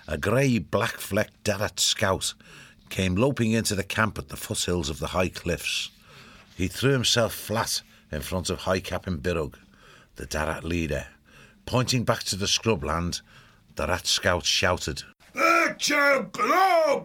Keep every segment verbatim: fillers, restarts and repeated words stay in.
A grey, black-flecked Darrat scout came loping into the camp at the foothills of the high cliffs. He threw himself flat in front of High Captain Birrug, the Darrat leader. Pointing back to the scrubland, the rat scout shouted, Birrug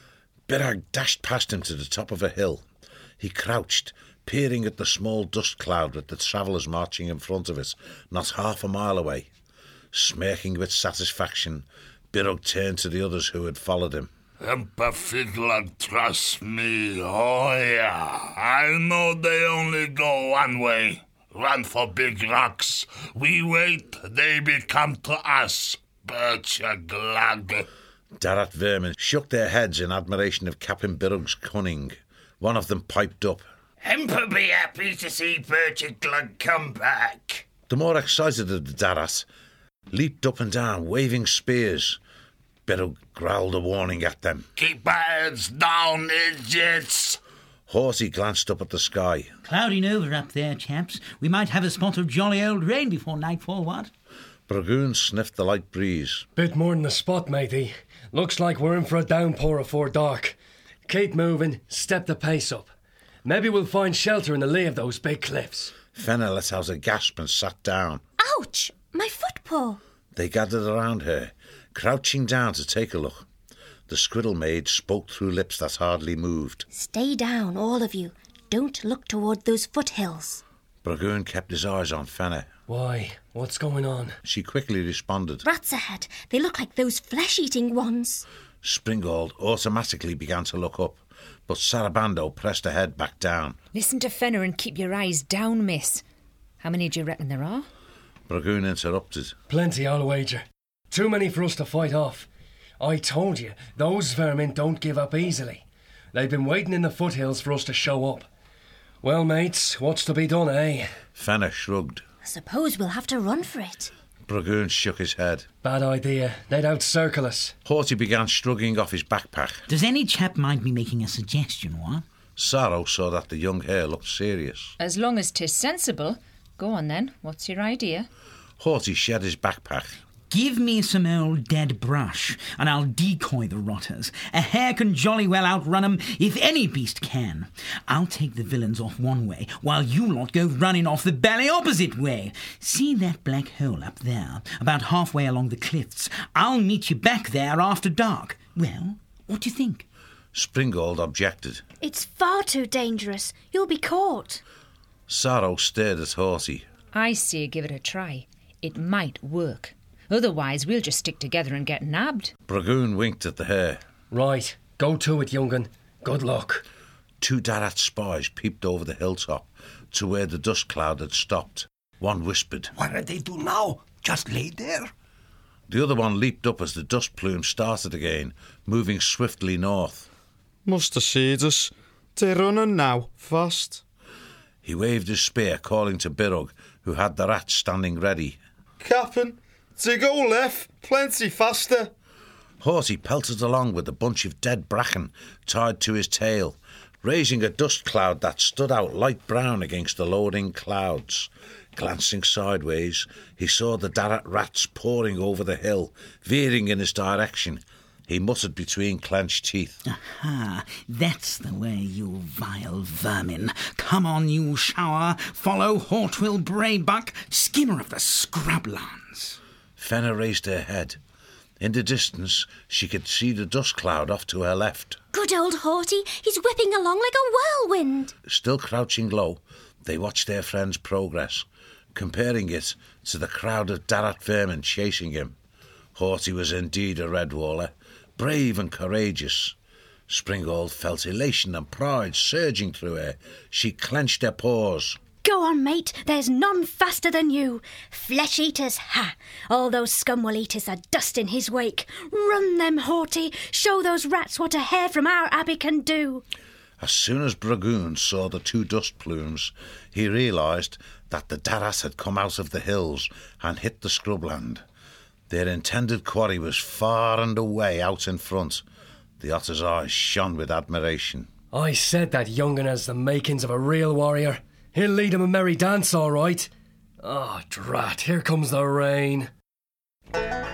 dashed past him to the top of a hill. He crouched, peering at the small dust cloud with the travellers marching in front of it, not half a mile away. Smirking with satisfaction, Birrug turned to the others who had followed him. Emperor Fiddler, trust me, oh yeah. I know they only go one way. Run for big rocks. We wait, they become to us. Bircher glad. Darrat vermin shook their heads in admiration of Captain Birrug's cunning. One of them piped up. Emperor be happy to see Bircher glad come back. The more excited of the Darrat leaped up and down, waving spears. Birrug growled a warning at them. Keep our heads down, idiots. Horsey glanced up at the sky. Clouding over up there, chaps. We might have a spot of jolly old rain before nightfall, what? Bragoon sniffed the light breeze. Bit more than a spot, matey. Looks like we're in for a downpour afore dark. Keep moving, step the pace up. Maybe we'll find shelter in the lee of those big cliffs. Fenner let out a gasp and sat down. Ouch! My foot paw. They gathered around her, crouching down to take a look. The squirrel maid spoke through lips that hardly moved. Stay down, all of you. Don't look toward those foothills. Bragoon kept his eyes on Fenner. Why? What's going on? She quickly responded. Rats ahead. They look like those flesh-eating ones. Springald automatically began to look up, but Sarabando pressed her head back down. Listen to Fenner and keep your eyes down, miss. How many do you reckon there are? Bragoon interrupted. Plenty, I'll wager. Too many for us to fight off. I told you, those vermin don't give up easily. They've been waiting in the foothills for us to show up. Well, mates, what's to be done, eh? Fenner shrugged. I suppose we'll have to run for it. Bragoon shook his head. Bad idea. They'd outcircle us. Horty began shrugging off his backpack. Does any chap mind me making a suggestion, what? Sorrow saw that the young hare looked serious. As long as 'tis sensible. Go on then, what's your idea? Horty shed his backpack. Give me some old dead brush, and I'll decoy the rotters. A hare can jolly well outrun 'em, if any beast can. I'll take the villains off one way, while you lot go running off the belly opposite way. See that black hole up there, about halfway along the cliffs? I'll meet you back there after dark. Well, what do you think? Springald objected. It's far too dangerous. You'll be caught. Sorrow stared at Horty. I say give it a try. It might work. Otherwise, we'll just stick together and get nabbed. Bragoon winked at the hare. Right, go to it, young'un. Good luck. Two Darrat spies peeped over the hilltop to where the dust cloud had stopped. One whispered, What do they do now? Just lay there? The other one leaped up as the dust plume started again, moving swiftly north. Must have seed us. They're running now, fast. He waved his spear, calling to Birrug, who had the rats standing ready. Captain, to go left, plenty faster. Horty pelted along with a bunch of dead bracken tied to his tail, raising a dust cloud that stood out light brown against the lowering clouds. Glancing sideways, he saw the Darrat rats pouring over the hill, veering in his direction. He muttered between clenched teeth. Aha, that's the way, you vile vermin. Come on, you shower. Follow Hortwill Braybuck, skimmer of the scrublands. Fenner raised her head. In the distance, she could see the dust cloud off to her left. Good old Horty. He's whipping along like a whirlwind. Still crouching low, they watched their friend's progress, comparing it to the crowd of Darrat vermin chasing him. Horty was indeed a Redwaller, brave and courageous. Springald felt elation and pride surging through her. She clenched her paws. Go on, mate. There's none faster than you. Flesh eaters, ha! All those scum will eat us are dust in his wake. Run them, Horty. Show those rats what a hare from our abbey can do. As soon as Bragoon saw the two dust plumes, he realised that the Darrat had come out of the hills and hit the scrubland. Their intended quarry was far and away out in front. The otter's eyes shone with admiration. I said that young'un has the makings of a real warrior. He'll lead him a merry dance, all right. Oh, drat, here comes the rain.